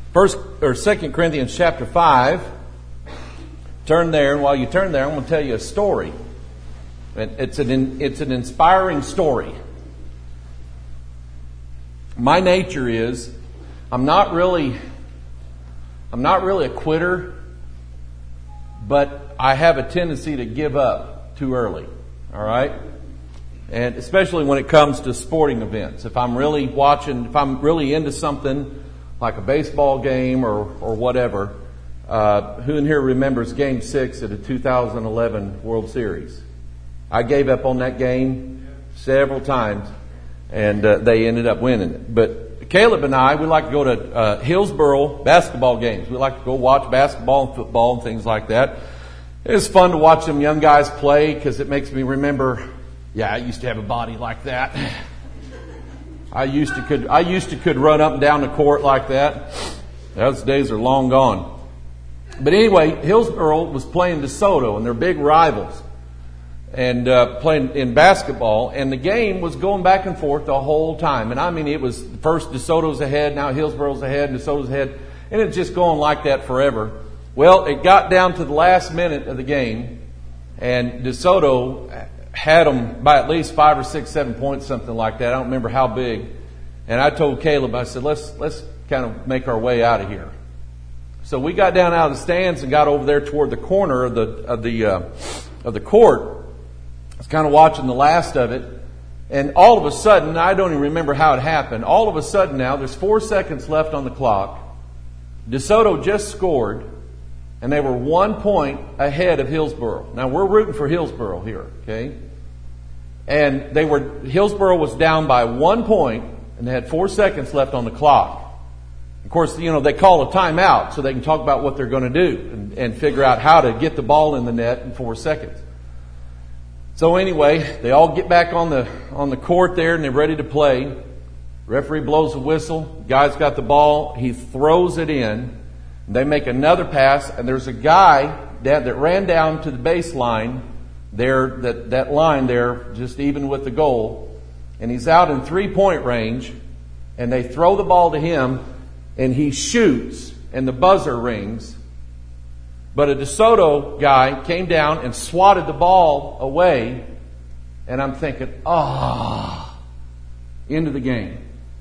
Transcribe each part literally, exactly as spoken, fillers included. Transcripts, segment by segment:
First or Second Corinthians chapter five. Turn there, and while you turn there, I'm going to tell you a story. It's an it's an inspiring story. My nature is, I'm not really, I'm not really a quitter, but I have a tendency to give up too early. All right, and especially when it comes to sporting events. If I'm really watching, if I'm really into something like a baseball game or or whatever, uh, who in here remembers Game Six of the two thousand eleven World Series? I gave up on that game several times. And uh, they ended up winning it. But Caleb and I, we like to go to uh, Hillsboro basketball games. We like to go watch basketball and football and things like that. It's fun to watch them young guys play because it makes me remember, yeah, I used to have a body like that. I used to could I used to could run up and down the court like that. Those days are long gone. But anyway, Hillsboro was playing DeSoto, and they're big rivals. And uh, playing in basketball, and the game was going back and forth the whole time. And I mean, it was first DeSoto's ahead, now Hillsboro's ahead, DeSoto's ahead, and it's just going like that forever. Well, it got down to the last minute of the game, and DeSoto had them by at least five or six, seven points, something like that. I don't remember how big. And I told Caleb, I said, let's let's kind of make our way out of here. So we got down out of the stands and got over there toward the corner of the of the uh, of the court. I was kind of watching the last of it, and all of a sudden, I don't even remember how it happened, all of a sudden now, there's four seconds left on the clock. DeSoto just scored, and they were one point ahead of Hillsboro. Now, we're rooting for Hillsboro here, okay? And they were Hillsboro was down by one point, and they had four seconds left on the clock. Of course, you know, they call a timeout so they can talk about what they're going to do and, and figure out how to get the ball in the net in four seconds. So anyway, they all get back on the on the court there, and they're ready to play. Referee blows a whistle. Guy's got the ball. He throws it in. They make another pass, and there's a guy that, that ran down to the baseline there, that, that line there, just even with the goal. And he's out in three-point range, and they throw the ball to him, and he shoots, and the buzzer rings. But a DeSoto guy came down and swatted the ball away. And I'm thinking, ah, oh, into the game.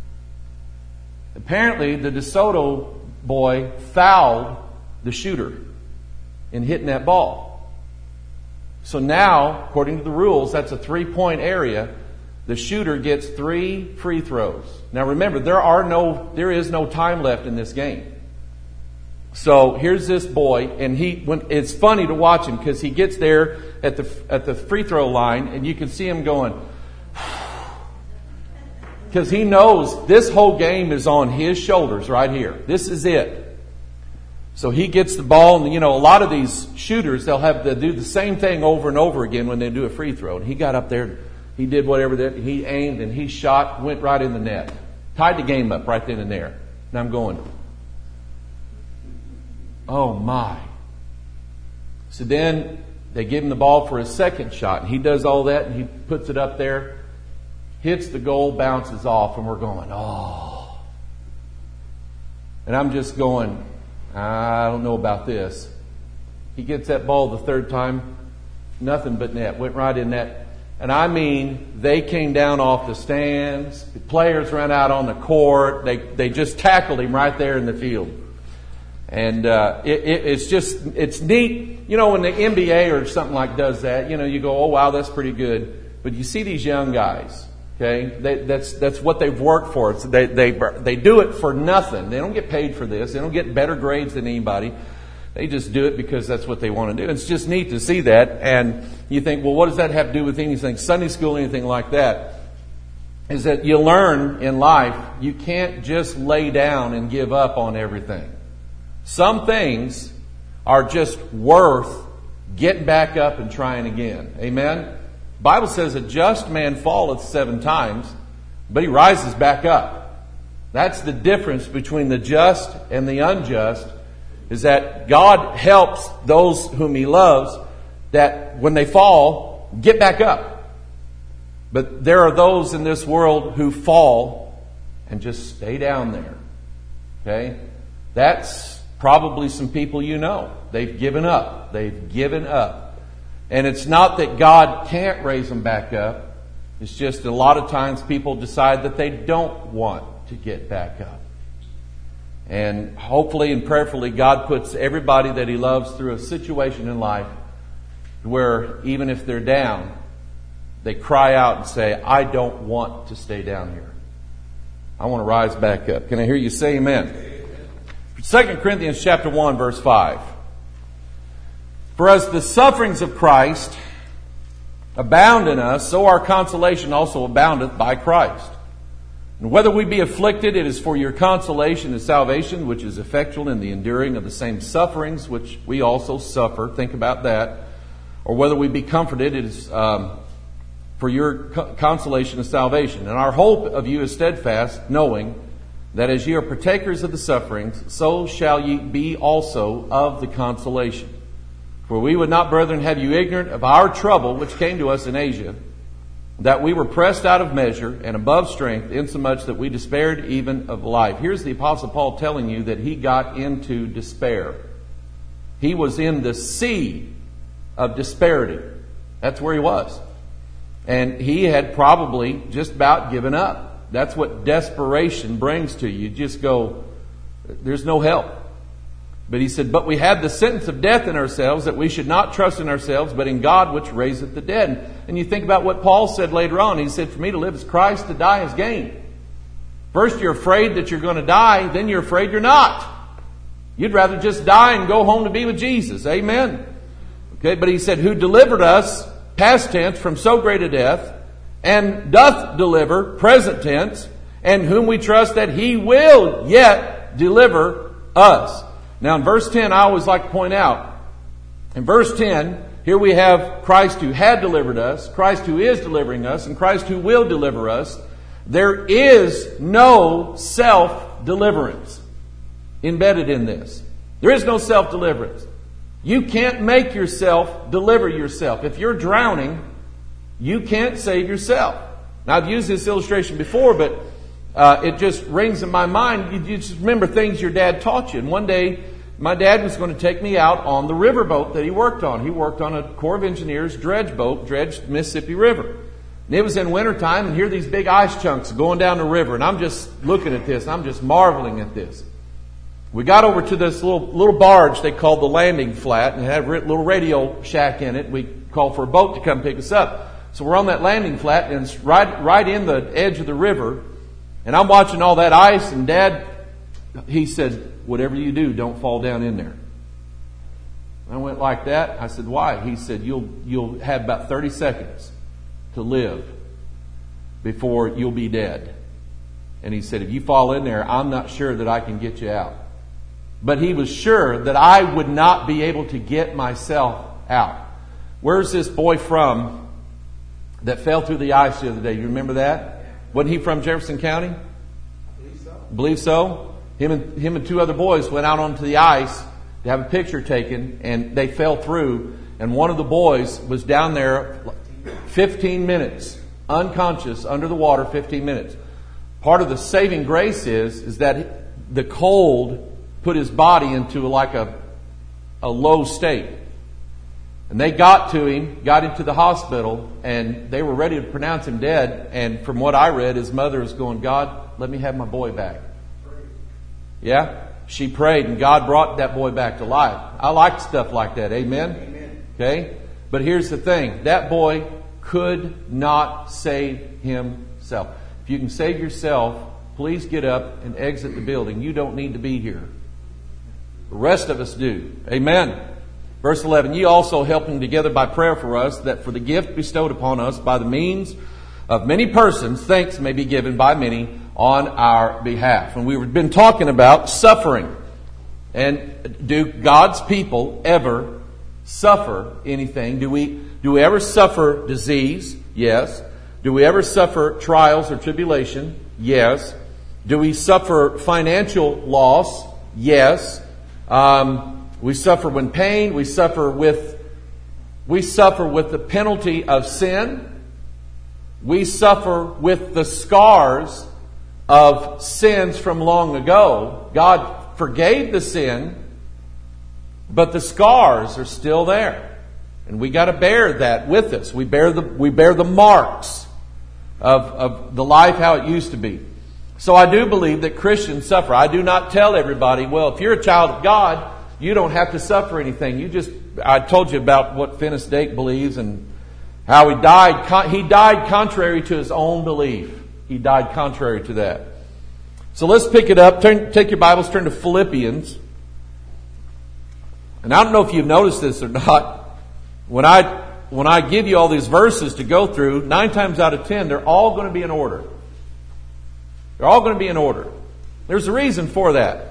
Apparently, the DeSoto boy fouled the shooter in hitting that ball. So now, according to the rules, that's a three-point area. The shooter gets three free throws. Now remember, there are no, there is no time left in this game. So here's this boy, and he when it's funny to watch him because he gets there at the at the free throw line, and you can see him going, because he knows this whole game is on his shoulders right here. This is it. So he gets the ball, and you know a lot of these shooters, they'll have to do the same thing over and over again when they do a free throw. And he got up there, he did whatever that he aimed, and he shot, went right in the net, tied the game up right then and there. And I'm going, oh my. So then they give him the ball for his second shot, and he does all that, and he puts it up there, hits the goal, bounces off, and we're going, oh. And I'm just going, I don't know about this. He gets that ball the third time, nothing but net, went right in net. And I mean, they came down off the stands, the players ran out on the court, they, they just tackled him right there in the field. And uh, it, it, it's just, it's neat. You know, when the N B A or something like does that, you know, you go, oh, wow, that's pretty good. But you see these young guys, okay? They, that's that's what they've worked for. It's, they, they, they do it for nothing. They don't get paid for this. They don't get better grades than anybody. They just do it because that's what they want to do. It's just neat to see that. And you think, well, what does that have to do with anything, Sunday school, anything like that? Is that you learn in life, you can't just lay down and give up on everything. Some things are just worth getting back up and trying again. Amen? The Bible says a just man falleth seven times, but he rises back up. That's the difference between the just and the unjust, is that God helps those whom He loves that when they fall, get back up. But there are those in this world who fall and just stay down there. Okay? That's probably some people you know. They've given up. They've given up. And it's not that God can't raise them back up. It's just a lot of times people decide that they don't want to get back up. And hopefully and prayerfully God puts everybody that He loves through a situation in life where even if they're down, they cry out and say, I don't want to stay down here. I want to rise back up. Can I hear you say amen? Second Corinthians chapter one, verse five. For as the sufferings of Christ abound in us, so our consolation also aboundeth by Christ. And whether we be afflicted, it is for your consolation and salvation, which is effectual in the enduring of the same sufferings which we also suffer. Think about that. Or whether we be comforted, it is um, for your co- consolation and salvation. And our hope of you is steadfast, knowing that as ye are partakers of the sufferings, so shall ye be also of the consolation. For we would not, brethren, have you ignorant of our trouble which came to us in Asia, that we were pressed out of measure and above strength, insomuch that we despaired even of life. Here's the Apostle Paul telling you that he got into despair. He was in the sea of disparity. That's where he was. And he had probably just about given up. That's what desperation brings to you. You just go, there's no help. But he said, but we had the sentence of death in ourselves, that we should not trust in ourselves, but in God which raiseth the dead. And you think about what Paul said later on. He said, for me to live is Christ, to die is gain. First you're afraid that you're going to die, then you're afraid you're not. You'd rather just die and go home to be with Jesus. Amen. Okay, but he said, who delivered us, past tense, from so great a death, and doth deliver, present tense, and whom we trust that He will yet deliver us. Now in verse ten, I always like to point out, in verse ten, here we have Christ who had delivered us, Christ who is delivering us, and Christ who will deliver us. There is no self-deliverance embedded in this. There is no self-deliverance. You can't make yourself deliver yourself. If you're drowning, you can't save yourself. Now I've used this illustration before, but Uh, it just rings in my mind. You, you just remember things your dad taught you. And one day, my dad was going to take me out on the riverboat that he worked on. He worked on a Corps of Engineers dredge boat, dredged Mississippi River. And it was in wintertime, and here are these big ice chunks going down the river. And I'm just looking at this, and I'm just marveling at this. We got over to this little little barge they called the landing flat, and it had a little radio shack in it. We called for a boat to come pick us up. So we're on that landing flat, and it's right, right in the edge of the river. And I'm watching all that ice, and Dad, he said, whatever you do, don't fall down in there. I went like that. I said, why? He said, you'll you'll have about thirty seconds to live before you'll be dead. And he said, if you fall in there, I'm not sure that I can get you out. But he was sure that I would not be able to get myself out. Where's this boy from that fell through the ice the other day? You remember that? Wasn't he from Jefferson County? Believe so. Believe so. Him and him and two other boys went out onto the ice to have a picture taken, and they fell through. And one of the boys was down there fifteen minutes, unconscious, under the water, fifteen minutes. Part of the saving grace is is that the cold put his body into like a a low state. And they got to him, got him to the hospital, and they were ready to pronounce him dead. And from what I read, his mother was going, God, let me have my boy back. Yeah? She prayed, and God brought that boy back to life. I like stuff like that. Amen? Amen. Okay? But here's the thing. That boy could not save himself. If you can save yourself, please get up and exit the building. You don't need to be here. The rest of us do. Amen. Verse eleven, ye also helping together by prayer for us, that for the gift bestowed upon us by the means of many persons, thanks may be given by many on our behalf. And we've been talking about suffering. And do God's people ever suffer anything? Do we, do we ever suffer disease? Yes. Do we ever suffer trials or tribulation? Yes. Do we suffer financial loss? Yes. Um... We suffer when pain. We suffer with, we suffer with the penalty of sin. We suffer with the scars of sins from long ago. God forgave the sin, but the scars are still there. And we got to bear that with us. We bear the, we bear the marks of, of the life how it used to be. So I do believe that Christians suffer. I do not tell everybody, well, if you're a child of God, you don't have to suffer anything. You just, I told you about what Finis Dake believes and how he died. He died contrary to his own belief. He died contrary to that. So let's pick it up. Turn, take your Bibles, turn to Philippians. And I don't know if you've noticed this or not. When I, when I give you all these verses to go through, nine times out of ten, they're all going to be in order. They're all going to be in order. There's a reason for that.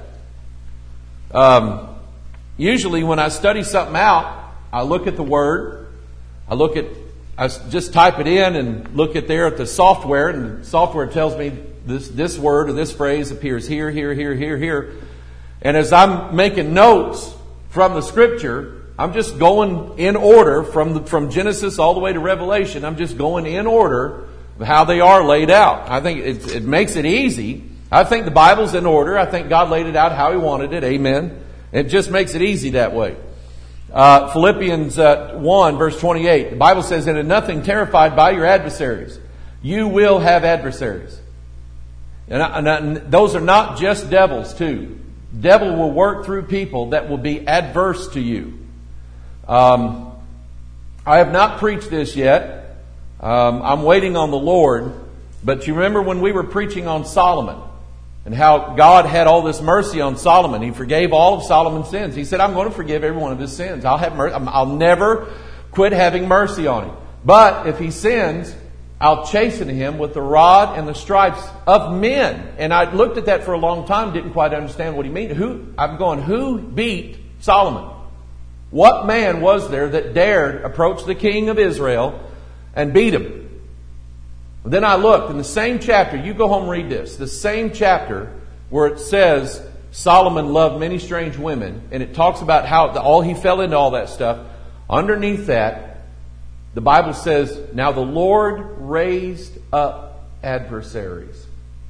Um, usually when I study something out, I look at the Word. I look at, I just type it in and look at there at the software, and the software tells me this, this word or this phrase appears here, here, here, here, here. And as I'm making notes from the Scripture, I'm just going in order from the, from Genesis all the way to Revelation. I'm just going in order of how they are laid out. I think it, it makes it easy. I think the Bible's in order. I think God laid it out how He wanted it. Amen. It just makes it easy that way. Uh, Philippians uh, one verse twenty-eight. The Bible says, "And in nothing terrified by your adversaries." You will have adversaries. And, I, and, I, and those are not just devils too. Devil will work through people that will be adverse to you. Um, I have not preached this yet. Um, I'm waiting on the Lord. But you remember when we were preaching on Solomon and how God had all this mercy on Solomon. He forgave all of Solomon's sins. He said, I'm going to forgive every one of his sins. I'll have mer- I'll never quit having mercy on him. But if he sins, I'll chasten him with the rod and the stripes of men. And I looked at that for a long time, didn't quite understand what he meant. Who, I'm going, who beat Solomon? What man was there that dared approach the king of Israel and beat him? Then I looked in the same chapter, you go home and read this, the same chapter where it says Solomon loved many strange women, and it talks about how the, all he fell into all that stuff. Underneath that, the Bible says, now the Lord raised up adversaries.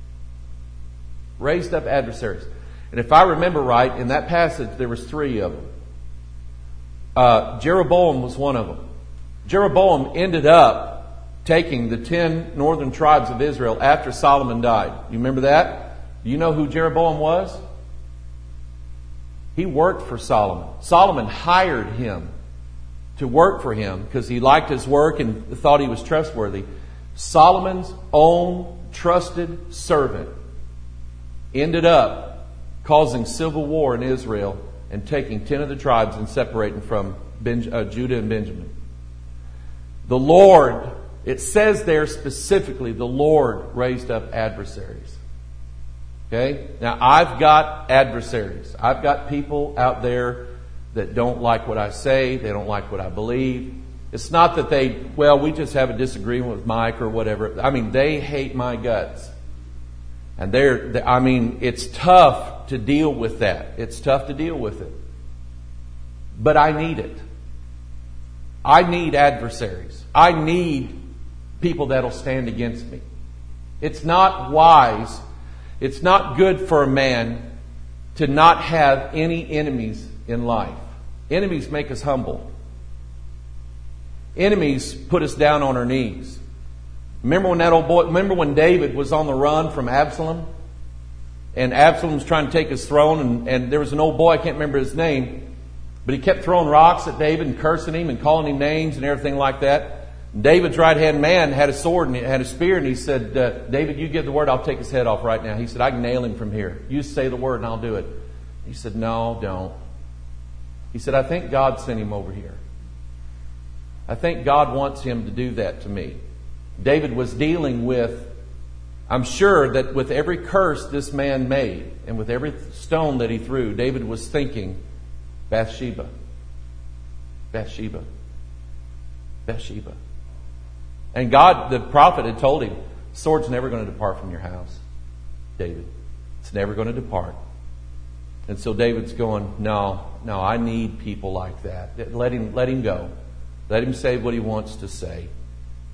Raised up adversaries. And if I remember right, in that passage there was three of them. Uh, Jeroboam was one of them. Jeroboam ended up taking the ten northern tribes of Israel after Solomon died. You remember that? Do you know who Jeroboam was? He worked for Solomon. Solomon hired him to work for him because he liked his work and thought he was trustworthy. Solomon's own trusted servant ended up causing civil war in Israel and taking ten of the tribes and separating from ben- uh, Judah and Benjamin. The Lord, it says there specifically, the Lord raised up adversaries. Okay? Now, I've got adversaries. I've got people out there that don't like what I say. They don't like what I believe. It's not that they, well, we just have a disagreement with Mike or whatever. I mean, they hate my guts. And they're, I mean, it's tough to deal with that. It's tough to deal with it. But I need it. I need adversaries. I need people that'll stand against me. It's not wise. It's not good for a man to not have any enemies in life. Enemies make us humble. Enemies put us down on our knees. Remember when that old boy, remember when David was on the run from Absalom? And Absalom was trying to take his throne, and, and there was an old boy, I can't remember his name, but he kept throwing rocks at David and cursing him and calling him names and everything like that. And David's right-hand man had a sword and he had a spear, and he said, uh, David, you give the word, I'll take his head off right now. He said, I can nail him from here. You say the word and I'll do it. He said, no, don't. He said, I think God sent him over here. I think God wants him to do that to me. David was dealing with, I'm sure that with every curse this man made and with every stone that he threw, David was thinking, Bathsheba, Bathsheba, Bathsheba. And God, the prophet had told him, sword's never going to depart from your house, David. It's never going to depart. And so David's going, no, no, I need people like that. Let him, let him go. Let him say what he wants to say.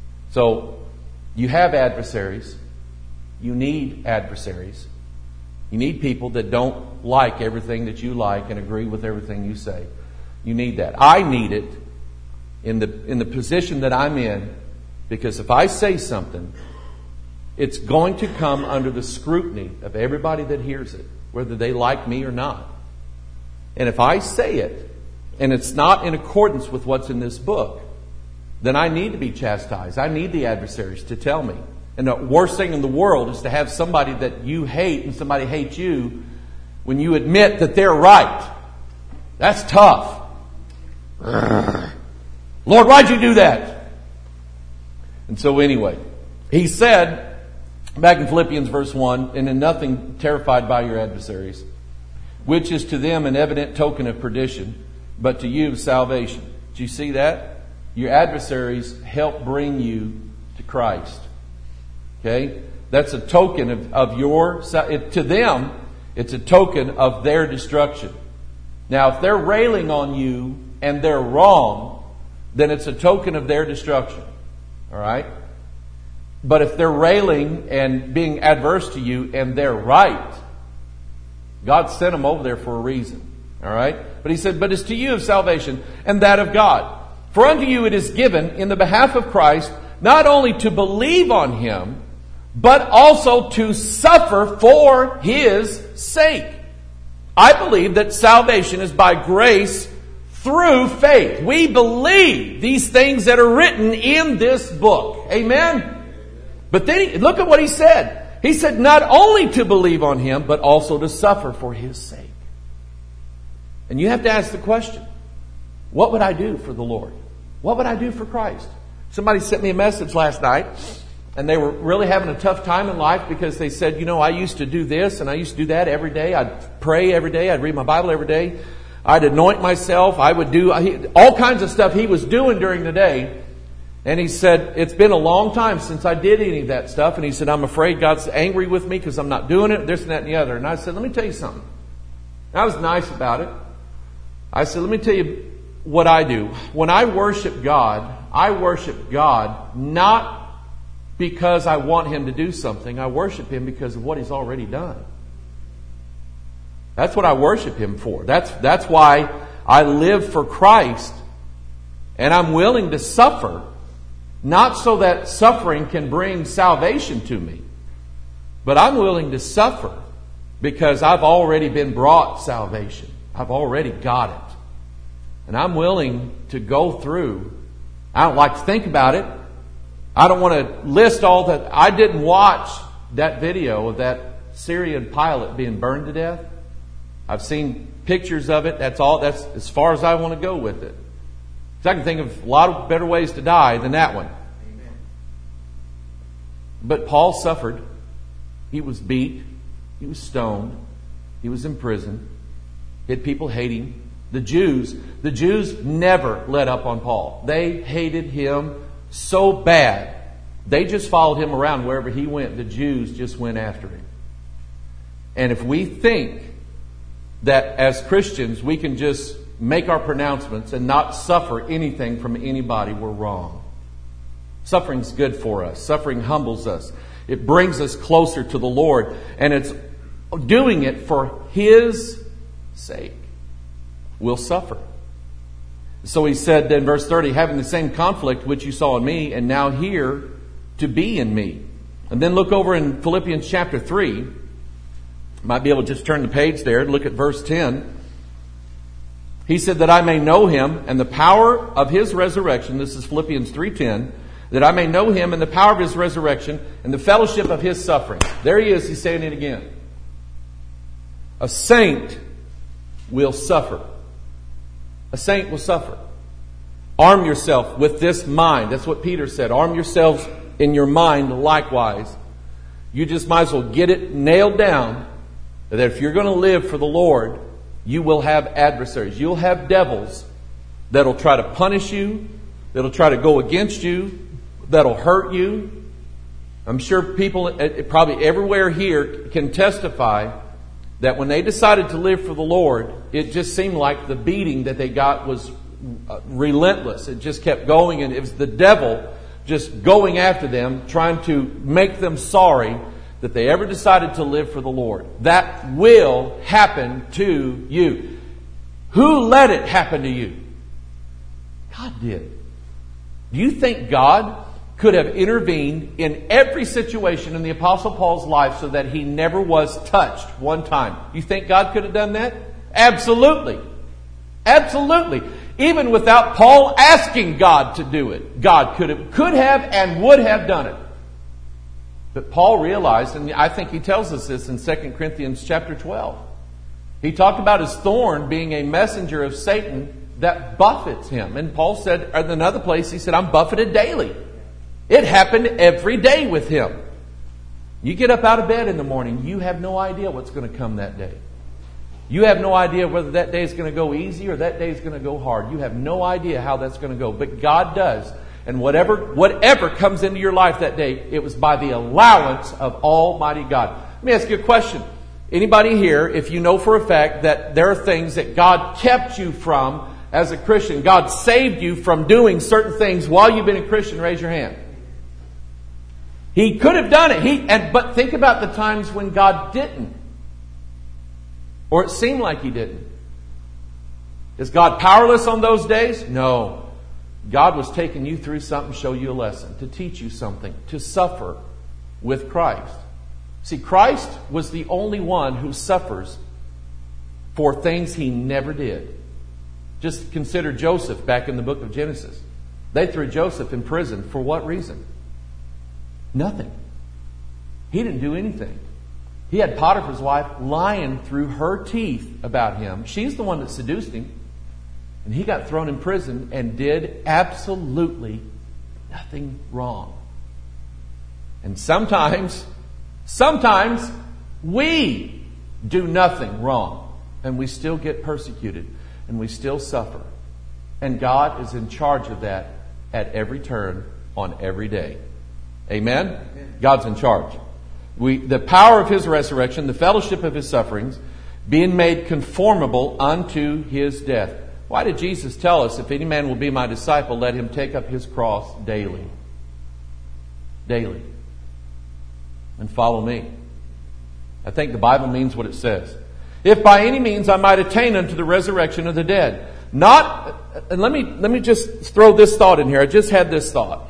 So you have adversaries. You need adversaries. You need people that don't like everything that you like and agree with everything you say. You need that. I need it in the in the position that I'm in, because if I say something, it's going to come under the scrutiny of everybody that hears it, whether they like me or not. And if I say it, and it's not in accordance with what's in this book, then I need to be chastised. I need the adversaries to tell me. And the worst thing in the world is to have somebody that you hate and somebody hates you when you admit that they're right. That's tough. Lord, why'd you do that? And so anyway, he said, back in Philippians verse one, and in nothing terrified by your adversaries, which is to them an evident token of perdition, but to you salvation. Do you see that? Your adversaries help bring you to Christ. Okay? That's a token of, of your... It, to them, it's a token of their destruction. Now, if they're railing on you and they're wrong, then it's a token of their destruction. All right? But if they're railing and being adverse to you and they're right, God sent them over there for a reason. All right? But he said, but it's to you of salvation and that of God. For unto you it is given in the behalf of Christ not only to believe on Him, but also to suffer for His sake. I believe that salvation is by grace through faith. We believe these things that are written in this book. Amen? But then he, look at what he said. He said not only to believe on Him, but also to suffer for His sake. And you have to ask the question, what would I do for the Lord? What would I do for Christ? Somebody sent me a message last night, and they were really having a tough time in life because they said, you know, I used to do this and I used to do that every day. I'd pray every day. I'd read my Bible every day. I'd anoint myself. I would do all kinds of stuff he was doing during the day. And he said, it's been a long time since I did any of that stuff. And he said, I'm afraid God's angry with me because I'm not doing it, this and that and the other. And I said, let me tell you something. I was nice about it. I said, let me tell you what I do. When I worship God, I worship God not because I want Him to do something. I worship Him because of what He's already done. That's what I worship Him for. That's, that's why I live for Christ. And I'm willing to suffer. Not so that suffering can bring salvation to me. But I'm willing to suffer because I've already been brought salvation. I've already got it. And I'm willing to go through. I don't like to think about it. I don't want to list all that. I didn't watch that video of that Syrian pilot being burned to death. I've seen pictures of it. That's all. That's as far as I want to go with it. So I can think of a lot of better ways to die than that one. Amen. But Paul suffered. He was beat. He was stoned. He was in prison. He had people hate him. The Jews, the Jews never let up on Paul. They hated him so bad. They just followed him around wherever he went. The Jews just went after him. And if we think that as Christians we can just make our pronouncements and not suffer anything from anybody, we're wrong. Suffering's good for us. Suffering humbles us. It brings us closer to the Lord. And it's doing it for His sake. We'll suffer. So he said in verse thirty, having the same conflict which you saw in me, and now here to be in me. And then look over in Philippians chapter three. Might be able to just turn the page there and look at verse ten. He said that I may know Him and the power of His resurrection. This is Philippians three ten. That I may know Him and the power of His resurrection and the fellowship of His suffering. There he is. He's saying it again. A saint will suffer. A saint will suffer. Arm yourself with this mind. That's what Peter said. Arm yourselves in your mind likewise. You just might as well get it nailed down that if you're going to live for the Lord, you will have adversaries. You'll have devils that'll try to punish you, that'll try to go against you, that'll hurt you. I'm sure people probably everywhere here can testify that when they decided to live for the Lord, it just seemed like the beating that they got was relentless. It just kept going, and it was the devil just going after them, trying to make them sorry that they ever decided to live for the Lord. That will happen to you. Who let it happen to you? God did. Do you think God could have intervened in every situation in the Apostle Paul's life so that he never was touched one time? You think God could have done that? Absolutely. Absolutely. Even without Paul asking God to do it, God could have, could have and would have done it. But Paul realized, and I think he tells us this in Second Corinthians chapter twelve. He talked about his thorn being a messenger of Satan that buffets him. And Paul said, in another place, he said, I'm buffeted daily. It happened every day with him. You get up out of bed in the morning, you have no idea what's going to come that day. You have no idea whether that day is going to go easy or that day is going to go hard. You have no idea how that's going to go. But God does. And whatever whatever comes into your life that day, it was by the allowance of Almighty God. Let me ask you a question. Anybody here, if you know for a fact that there are things that God kept you from as a Christian, God saved you from doing certain things while you've been a Christian, raise your hand. He could have done it. He and but think about the times when God didn't. Or it seemed like He didn't. Is God powerless on those days? No. God was taking you through something to show you a lesson, to teach you something, to suffer with Christ. See, Christ was the only one who suffers for things He never did. Just consider Joseph back in the book of Genesis. They threw Joseph in prison for what reason? Nothing. He didn't do anything. He had Potiphar's wife lying through her teeth about him. She's the one that seduced him. And he got thrown in prison and did absolutely nothing wrong. And sometimes, sometimes we do nothing wrong. And we still get persecuted. And we still suffer. And God is in charge of that at every turn on every day. Amen? Amen. God's in charge. We, the power of His resurrection, the fellowship of His sufferings, being made conformable unto His death. Why did Jesus tell us, if any man will be my disciple, let him take up his cross daily? Daily. And follow me. I think the Bible means what it says. If by any means I might attain unto the resurrection of the dead. Not, and let me, let me just throw this thought in here. I just had this thought.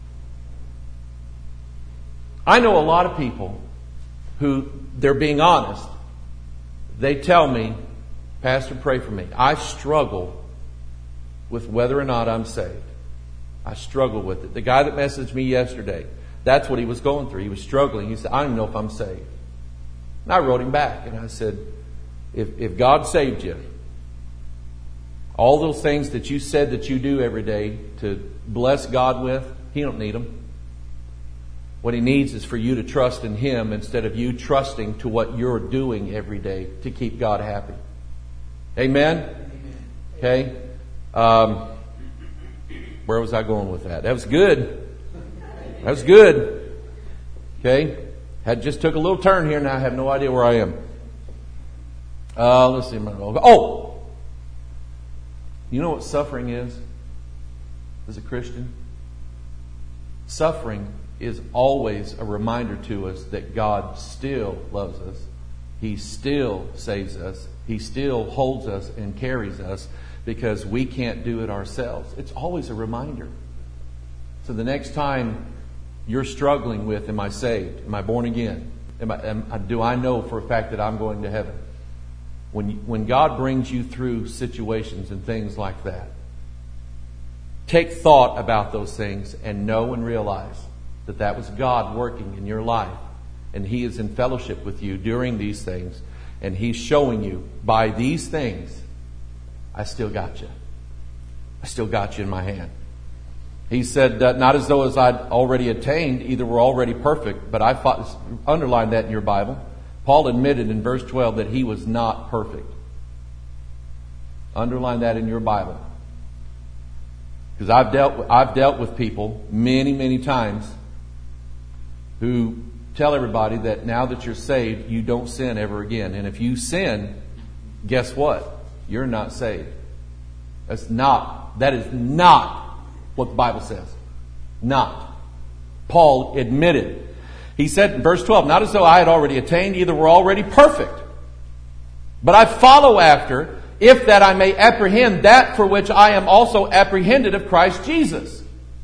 I know a lot of people who, they're being honest. They tell me, Pastor, pray for me. I struggle with whether or not I'm saved. I struggle with it. The guy that messaged me yesterday, that's what he was going through. He was struggling. He said, I don't even know if I'm saved. And I wrote him back and I said, if, if God saved you, all those things that you said that you do every day to bless God with, He don't need them. What He needs is for you to trust in Him instead of you trusting to what you're doing every day to keep God happy. Amen? Okay. Um, where was I going with that? That was good. That was good. Okay. Had just took a little turn here. Now I have no idea where I am. Uh, let's see. Oh! You know what suffering is as a Christian? Suffering is always a reminder to us that God still loves us. He still saves us. He still holds us and carries us because we can't do it ourselves. It's always a reminder. So the next time you're struggling with, am I saved? Am I born again? Am I, am, do I know for a fact that I'm going to heaven? When, when God brings you through situations and things like that, take thought about those things and know and realize that that was God working in your life. And He is in fellowship with you during these things. And He's showing you, by these things, I still got you. I still got you in my hand. He said, uh, not as though as I'd already attained, either we're already perfect, but I fought, underline that in your Bible. Paul admitted in verse twelve that he was not perfect. Underline that in your Bible. Because I've dealt, I've dealt with people many, many times who tell everybody that now that you're saved, you don't sin ever again. And if you sin, guess what? You're not saved. That's not, that is not what the Bible says. Not. Paul admitted. He said in verse twelve, not as though I had already attained, either were already perfect. But I follow after, if that I may apprehend that for which I am also apprehended of Christ Jesus.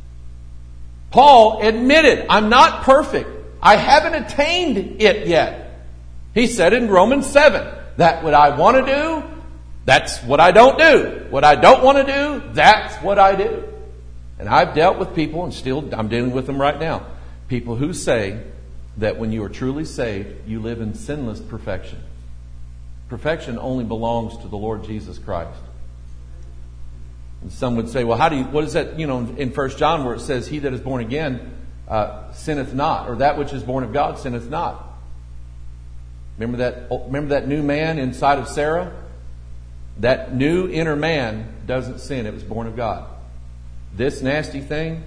Paul admitted, I'm not perfect. I haven't attained it yet. He said in Romans seven, that what I want to do, that's what I don't do. What I don't want to do, that's what I do. And I've dealt with people, and still I'm dealing with them right now. People who say that when you are truly saved, you live in sinless perfection. Perfection only belongs to the Lord Jesus Christ. And some would say, well, how do you, what is that, you know, in First John where it says, he that is born again uh, sinneth not, or that which is born of God sinneth not. Remember that, remember that new man inside of Sarah? That new inner man doesn't sin. It was born of God. This nasty thing,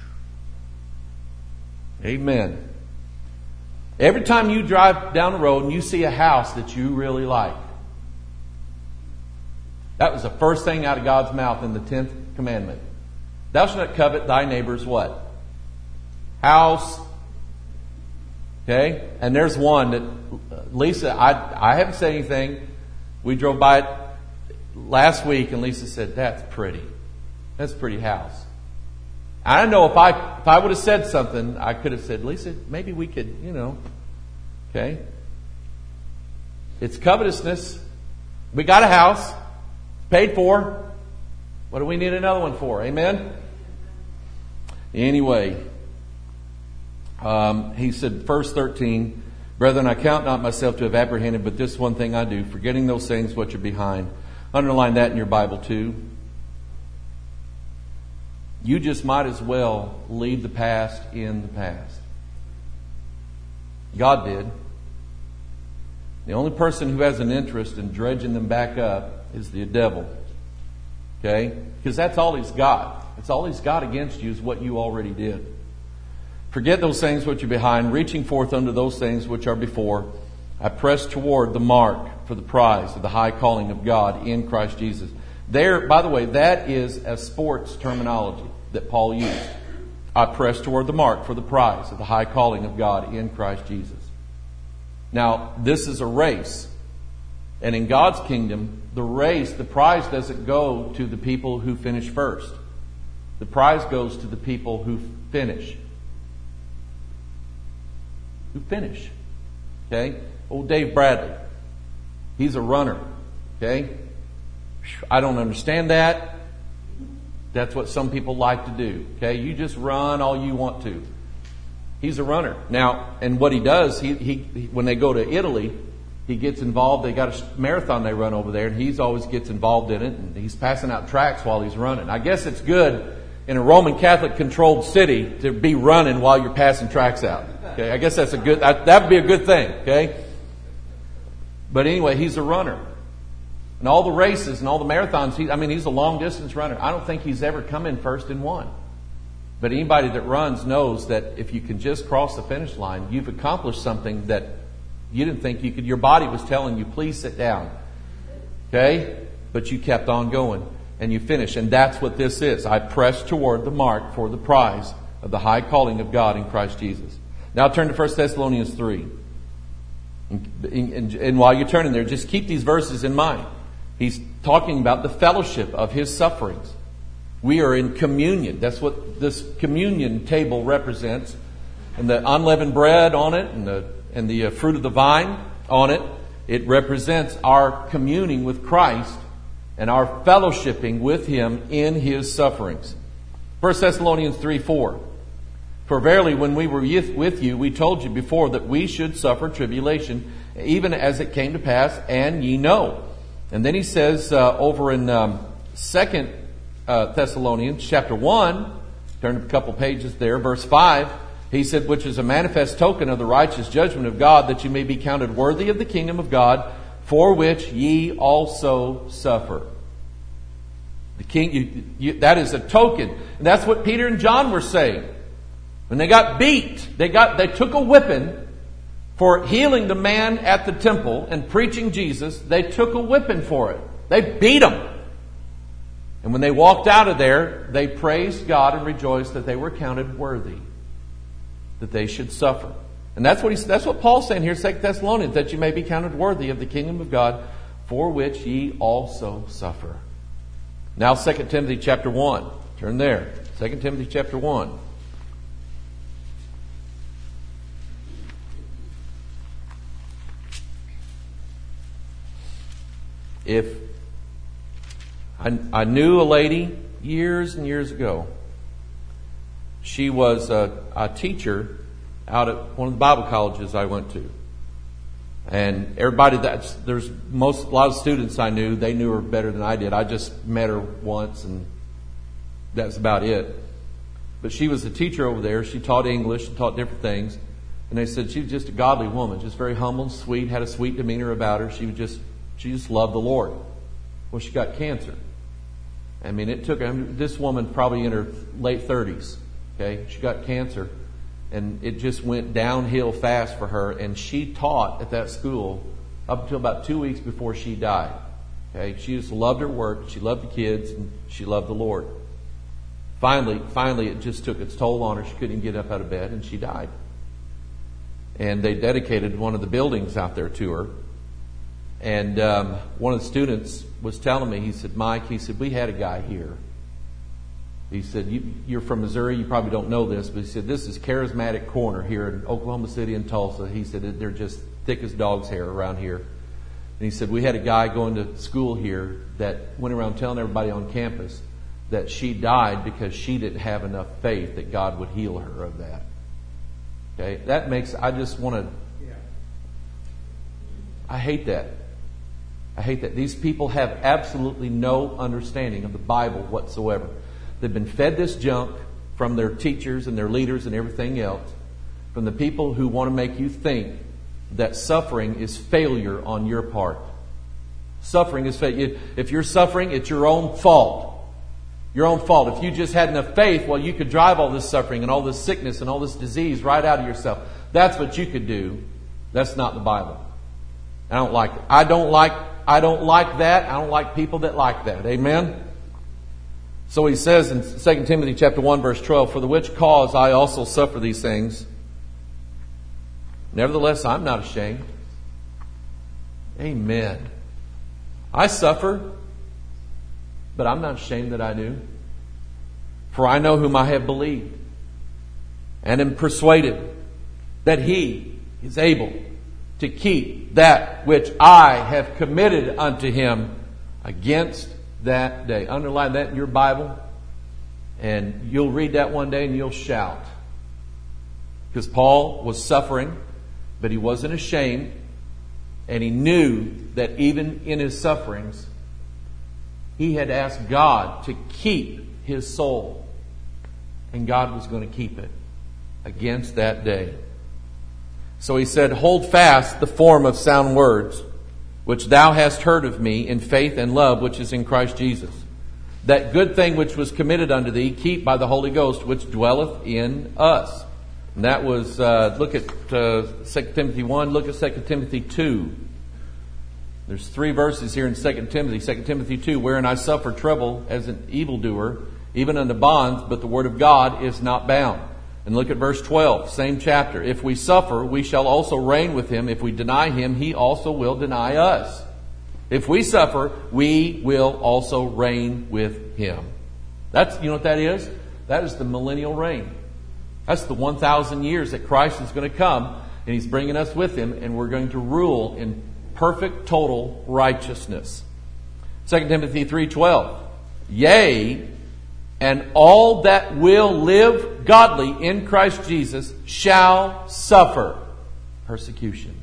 amen. Every time you drive down the road and you see a house that you really like, that was the first thing out of God's mouth in the tenth commandment. Thou shalt not covet thy neighbor's what? House. Okay? And there's one that, Lisa, I, I haven't said anything. We drove by it last week and Lisa said, that's pretty. That's a pretty house. I know if I if I would have said something, I could have said, Lisa, maybe we could, you know, okay. It's covetousness. We got a house, paid for. What do we need another one for? Amen? Anyway, um, he said, verse thirteen, brethren, I count not myself to have apprehended, but this one thing I do, forgetting those things which are behind. Underline that in your Bible too. You just might as well leave the past in the past. God did. The only person who has an interest in dredging them back up is the devil. Okay? Because that's all he's got. That's all he's got against you is what you already did. Forget those things which are behind, reaching forth unto those things which are before. I press toward the mark for the prize of the high calling of God in Christ Jesus. There, by the way, that is a sports terminology that Paul used. I press toward the mark for the prize of the high calling of God in Christ Jesus. Now, this is a race. And in God's kingdom, the race, the prize doesn't go to the people who finish first. The prize goes to the people who finish. Who finish. Okay? Old Dave Bradley. He's a runner. Okay? I don't understand that. That's what some people like to do. Okay? You just run all you want to. He's a runner. Now, and what he does, he, he when they go to Italy, he gets involved. They got a marathon they run over there, and he's always gets involved in it. And he's passing out tracts while he's running. I guess it's good in a Roman Catholic controlled city to be running while you're passing tracts out. Okay? I guess that's a good, that would be a good thing. Okay? But anyway, he's a runner. And all the races and all the marathons, he, I mean, he's a long distance runner. I don't think he's ever come in first in one. But anybody that runs knows that if you can just cross the finish line, you've accomplished something that you didn't think you could. Your body was telling you, please sit down. Okay? But you kept on going and you finished. And that's what this is. I press toward the mark for the prize of the high calling of God in Christ Jesus. Now turn to First Thessalonians three. And, and, and while you're turning there, just keep these verses in mind. He's talking about the fellowship of his sufferings. We are in communion. That's what this communion table represents. And the unleavened bread on it and the, and the fruit of the vine on it, it represents our communing with Christ and our fellowshipping with Him in His sufferings. First Thessalonians three four. For verily, when we were with you, we told you before that we should suffer tribulation, even as it came to pass, and ye know. And then he says uh, over in um, Second uh, Thessalonians chapter one, turn a couple pages there, verse five, he said, which is a manifest token of the righteous judgment of God, that you may be counted worthy of the kingdom of God, for which ye also suffer. The king, you, you, that is a token. And that's what Peter and John were saying. When they got beat, they got they took a whipping for healing the man at the temple and preaching Jesus. They took a whipping for it. They beat him. And when they walked out of there, they praised God and rejoiced that they were counted worthy, that they should suffer. And that's what he, that's what Paul's saying here, Second Thessalonians, that you may be counted worthy of the kingdom of God, for which ye also suffer. Now Second Timothy chapter one. Turn there. Second Timothy chapter one. If I, I knew a lady years and years ago. She was a, a teacher out at one of the Bible colleges I went to. And everybody that's, there's most, a lot of students I knew, they knew her better than I did. I just met her once and that's about it. But she was a teacher over there. She taught English, she taught different things. And they said she was just a godly woman, just very humble and sweet, had a sweet demeanor about her. She was just, she just loved the Lord. Well, she got cancer. I mean, it took, I mean, this woman probably in her late thirties. Okay, she got cancer. And it just went downhill fast for her. And she taught at that school up until about two weeks before she died. Okay, she just loved her work. She loved the kids. And she loved the Lord. Finally, finally, it just took its toll on her. She couldn't even get up out of bed, and she died. And they dedicated one of the buildings out there to her. And um, one of the students was telling me, he said, Mike, he said, we had a guy here. He said, you, you're from Missouri, you probably don't know this, but he said, this is Charismatic Corner here in Oklahoma City and Tulsa. He said, they're just thick as dog's hair around here. And he said, we had a guy going to school here that went around telling everybody on campus that she died because she didn't have enough faith that God would heal her of that. Okay, that makes, I just want to, I hate that. I hate that. These people have absolutely no understanding of the Bible whatsoever. They've been fed this junk from their teachers and their leaders and everything else, from the people who want to make you think that suffering is failure on your part. Suffering is failure. If you're suffering, it's your own fault. Your own fault. If you just had enough faith, well, you could drive all this suffering and all this sickness and all this disease right out of yourself. That's what you could do. That's not the Bible. I don't like it. I don't like, I don't like that. I don't like people that like that. Amen? So he says in Second Timothy chapter one, verse twelve, for the which cause I also suffer these things. Nevertheless, I'm not ashamed. Amen. I suffer, but I'm not ashamed that I do. For I know whom I have believed, and am persuaded that he is able to keep that which I have committed unto him against that day. Underline that in your Bible, and you'll read that one day and you'll shout. Because Paul was suffering, but he wasn't ashamed, and he knew that even in his sufferings, he had asked God to keep his soul, and God was going to keep it against that day. So he said, hold fast the form of sound words, which thou hast heard of me in faith and love which is in Christ Jesus. That good thing which was committed unto thee, keep by the Holy Ghost which dwelleth in us. And that was, uh, look at uh, Second Timothy one, look at Second Timothy two. There's three verses here in Second Timothy. Second Timothy two, wherein I suffer trouble as an evildoer, even unto bonds, but the word of God is not bound. And look at verse twelve, same chapter. If we suffer, we shall also reign with him. If we deny him, he also will deny us. If we suffer, we will also reign with him. That's, you know what that is? That is the millennial reign. That's the one thousand years that Christ is going to come, and he's bringing us with him, and we're going to rule in perfect, total righteousness. Second Timothy three twelve. Yea, and all that will live godly in Christ Jesus shall suffer persecution.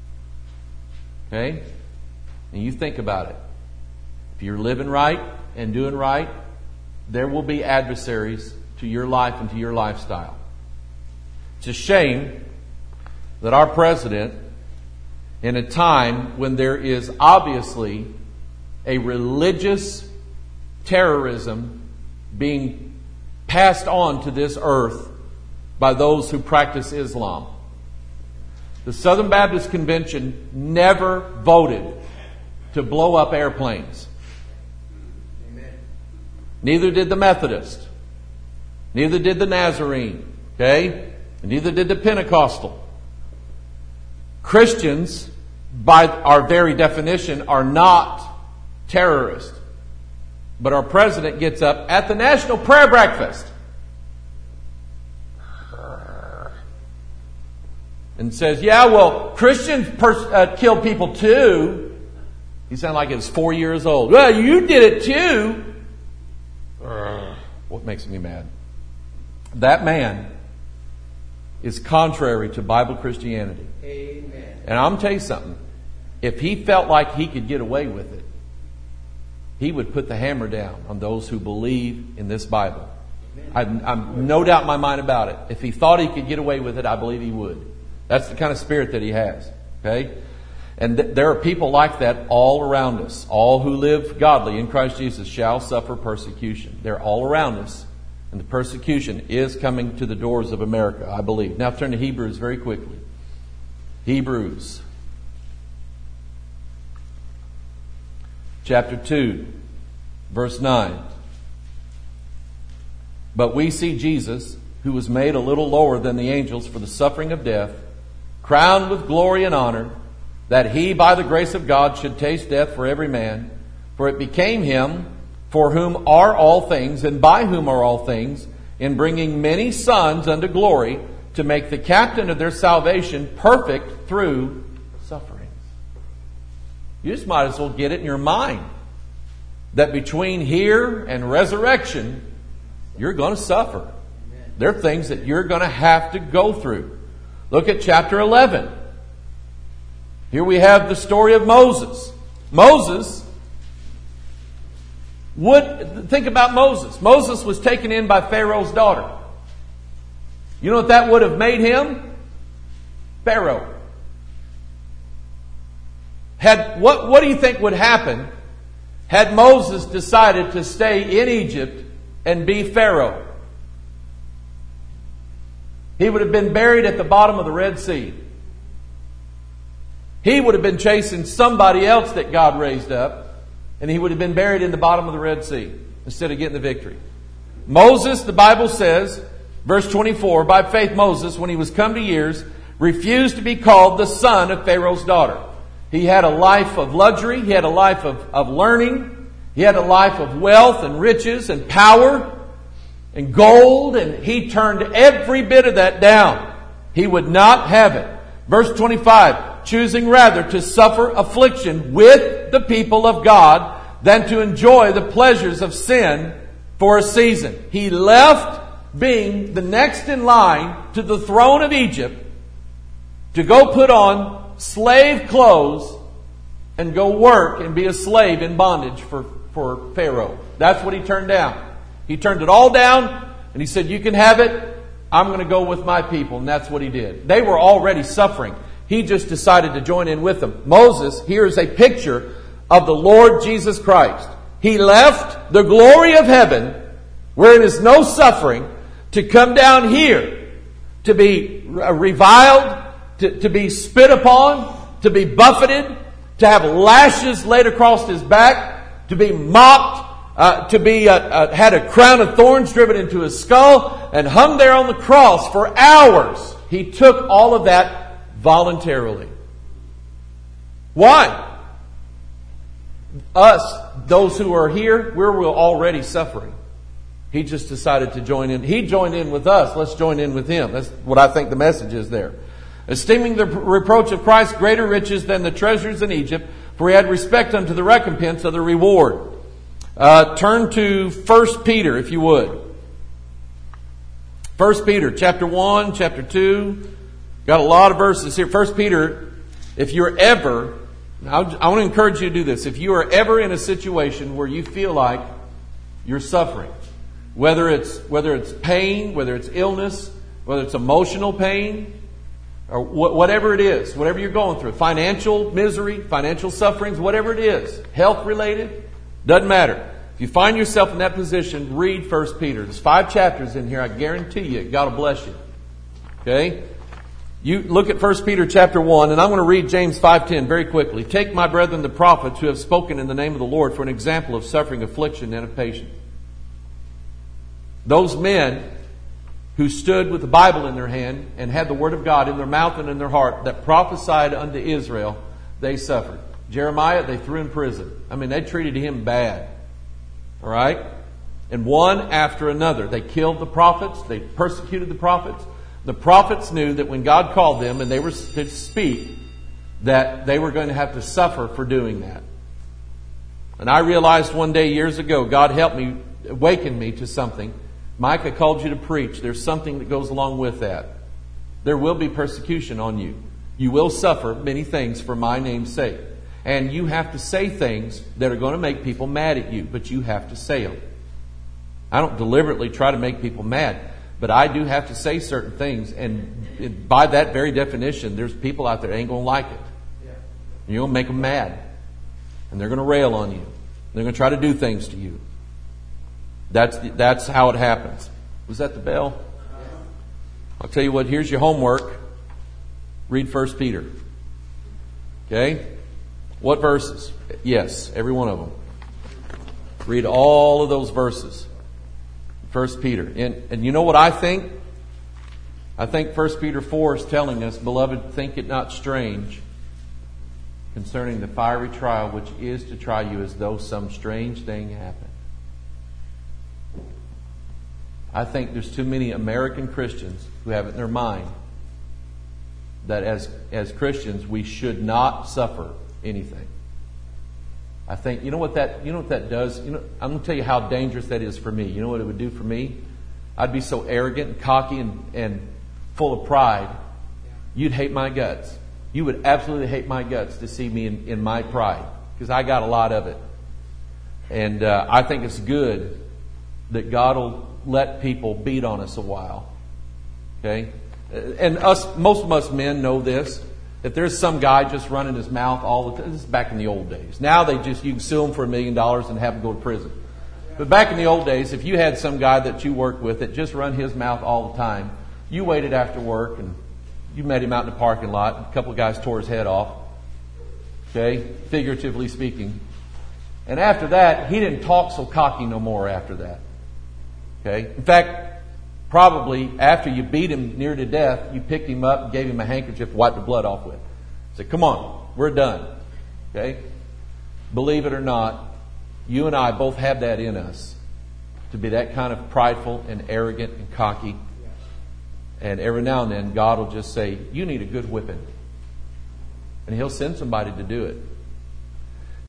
Okay? And you think about it. If you're living right and doing right, there will be adversaries to your life and to your lifestyle. It's a shame that our president, in a time when there is obviously a religious terrorism being passed on to this earth by those who practice Islam. The Southern Baptist Convention never voted to blow up airplanes. Amen. Neither did the Methodist. Neither did the Nazarene. Okay? And neither did the Pentecostal. Christians, by our very definition, are not terrorists. But our president gets up at the National Prayer Breakfast and says, yeah, well, Christians pers- uh, kill people too. He sounded like he was four years old. Well, you did it too. What makes me mad? That man is contrary to Bible Christianity. Amen. And I'm going to tell you something. If he felt like he could get away with it, he would put the hammer down on those who believe in this Bible. I'm, I'm no doubt in my mind about it. If he thought he could get away with it, I believe he would. That's the kind of spirit that he has. Okay? And th- there are people like that all around us. All who live godly in Christ Jesus shall suffer persecution. They're all around us. And the persecution is coming to the doors of America, I believe. Now turn to Hebrews very quickly. Hebrews. Chapter two, verse nine. But we see Jesus, who was made a little lower than the angels for the suffering of death, crowned with glory and honor, that he, by the grace of God, should taste death for every man. For it became him, for whom are all things, and by whom are all things, in bringing many sons unto glory, to make the captain of their salvation perfect through sufferings. You just might as well get it in your mind that between here and resurrection, you're going to suffer. There are things that you're going to have to go through. Look at chapter eleven. Here we have the story of Moses. Moses would, think about Moses. Moses was taken in by Pharaoh's daughter. You know what that would have made him? Pharaoh. Had, what, what do you think would happen had Moses decided to stay in Egypt and be Pharaoh? He would have been buried at the bottom of the Red Sea. He would have been chasing somebody else that God raised up, and he would have been buried in the bottom of the Red Sea instead of getting the victory. Moses, the Bible says, verse twenty-four, by faith Moses, when he was come to years, refused to be called the son of Pharaoh's daughter. He had a life of luxury. He had a life of, of learning. He had a life of wealth and riches and power and gold. And he turned every bit of that down. He would not have it. Verse twenty-five, choosing rather to suffer affliction with the people of God than to enjoy the pleasures of sin for a season. He left being the next in line to the throne of Egypt to go put on slave clothes and go work and be a slave in bondage for, for Pharaoh. That's what he turned down. He turned it all down and he said, you can have it. I'm going to go with my people. And that's what he did. They were already suffering. He just decided to join in with them. Moses, here is a picture of the Lord Jesus Christ. He left the glory of heaven, where it is no suffering, to come down here, to be reviled, to, to be spit upon, to be buffeted, to have lashes laid across his back, to be mocked, uh, to be uh, uh, had a crown of thorns driven into his skull, and hung there on the cross for hours. He took all of that voluntarily. Why? Us, those who are here, we're already suffering. He just decided to join in. He joined in with us. Let's join in with him. That's what I think the message is there. Esteeming the reproach of Christ greater riches than the treasures in Egypt, for he had respect unto the recompense of the reward. Uh, turn to First Peter, if you would. First Peter, chapter one, chapter two. Got a lot of verses here. First Peter, if you're ever, I want to encourage you to do this. If you are ever in a situation where you feel like you're suffering, whether it's whether it's pain, whether it's illness, whether it's emotional pain, or wh- whatever it is, whatever you're going through, financial misery, financial sufferings, whatever it is, health related, doesn't matter. If you find yourself in that position, read First Peter. There's five chapters in here. I guarantee you, God will bless you. Okay? You look at First Peter chapter one, and I'm going to read James five ten very quickly. Take, my brethren, the prophets who have spoken in the name of the Lord for an example of suffering, affliction, and of patience. Those men who stood with the Bible in their hand and had the Word of God in their mouth and in their heart that prophesied unto Israel, they suffered. Jeremiah, they threw in prison. I mean, they treated him bad. All right? And one after another. They killed the prophets. They persecuted the prophets. The prophets knew that when God called them and they were to speak, that they were going to have to suffer for doing that. And I realized one day years ago, God helped me, awakened me to something. Micah called you to preach. There's something that goes along with that. There will be persecution on you. You will suffer many things for my name's sake. And you have to say things that are going to make people mad at you, but you have to say them. I don't deliberately try to make people mad, but I do have to say certain things. And by that very definition, there's people out there that ain't going to like it. You're going to make them mad. And they're going to rail on you. They're going to try to do things to you. That's the, that's how it happens. Was that the bell? I'll tell you what, here's your homework. Read First Peter. Okay? What verses? Yes, every one of them. Read all of those verses. First Peter. And, and you know what I think? I think First Peter four is telling us, beloved, think it not strange concerning the fiery trial which is to try you as though some strange thing happened. I think there's too many American Christians who have it in their mind that as as Christians we should not suffer anything. I think you know what that you know what that does? You know, I'm going to tell you how dangerous that is for me. You know what it would do for me? I'd be so arrogant and cocky and, and full of pride. You'd hate my guts. You would absolutely hate my guts to see me in, in my pride, because I got a lot of it. And uh, I think it's good that God will let people beat on us a while. Okay? And us, most of us men know this. If there's some guy just running his mouth all the time, this is back in the old days. Now they just, you can sue him for a million dollars and have him go to prison. But back in the old days, if you had some guy that you worked with that just run his mouth all the time, you waited after work and you met him out in the parking lot. A couple of guys tore his head off. Okay? Figuratively speaking. And after that, he didn't talk so cocky no more after that. Okay? In fact, probably after you beat him near to death, you picked him up and gave him a handkerchief to wipe the blood off with. Said, come on, we're done. Okay? Believe it or not, you and I both have that in us. To be that kind of prideful and arrogant and cocky. And every now and then, God will just say, you need a good whipping. And He'll send somebody to do it.